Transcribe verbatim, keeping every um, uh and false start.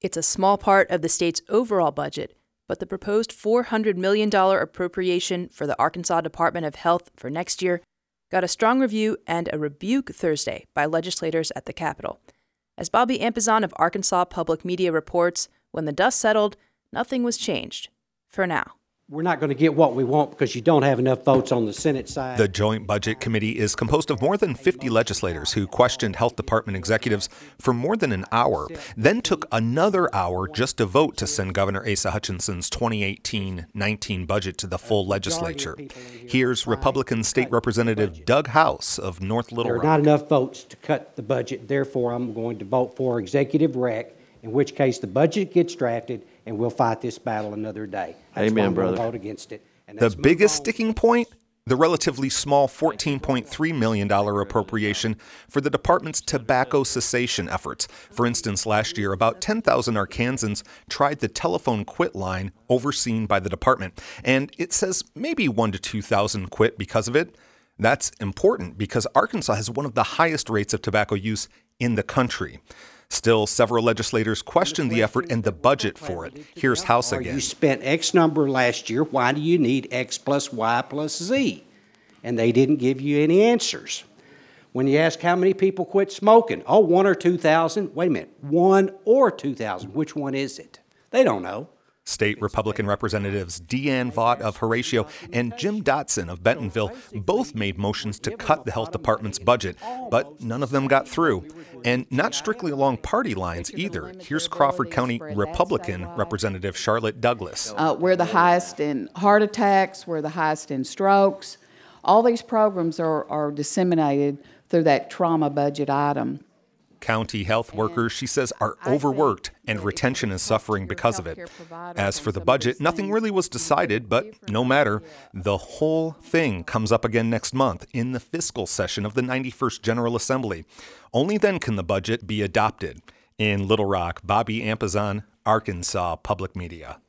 It's a small part of the state's overall budget, but the proposed four hundred million dollars appropriation for the Arkansas Department of Health for next year got a strong review and a rebuke Thursday by legislators at the Capitol. As Bobby Ampazan of Arkansas Public Media reports, when the dust settled, nothing was changed. For now. We're not going to get what we want because you don't have enough votes on the Senate side. The Joint Budget Committee is composed of more than fifty legislators who questioned health department executives for more than an hour, then took another hour just to vote to send Governor Asa Hutchinson's twenty eighteen nineteen budget to the full legislature. Here's Republican State Representative Doug House of North Little Rock. There are not enough votes to cut the budget. Therefore, I'm going to vote for executive rec, in which case the budget gets drafted and we'll fight this battle another day. That's Amen, why I'm brother. going to vote against it. And The let's move biggest on. sticking point? The relatively small fourteen point three million dollars appropriation for the department's tobacco cessation efforts. For instance, last year, about ten thousand Arkansans tried the telephone quit line overseen by the department, and it says maybe one to two thousand quit because of it. That's important because Arkansas has one of the highest rates of tobacco use in the country. Still, several legislators questioned the effort and the budget for it. Here's House again. You spent X number last year. Why do you need X plus Y plus Z? And they didn't give you any answers. When you ask how many people quit smoking, oh, one or two thousand. Wait a minute, one or two thousand. Which one is it? They don't know. State Republican Representatives Deanne Vaught of Horatio and Jim Dotson of Bentonville both made motions to cut the health department's budget, but none of them got through. And not strictly along party lines either. Here's Crawford County Republican Representative Charlotte Douglas. Uh, we're the highest in heart attacks, we're the highest in strokes. All these programs are, are disseminated through that trauma budget item. County health workers, she says, are overworked and retention is suffering because of it. As for the budget, nothing really was decided, but no matter. The whole thing comes up again next month in the fiscal session of the ninety-first General Assembly. Only then can the budget be adopted. In Little Rock, Bobby Ampazan, Arkansas Public Media.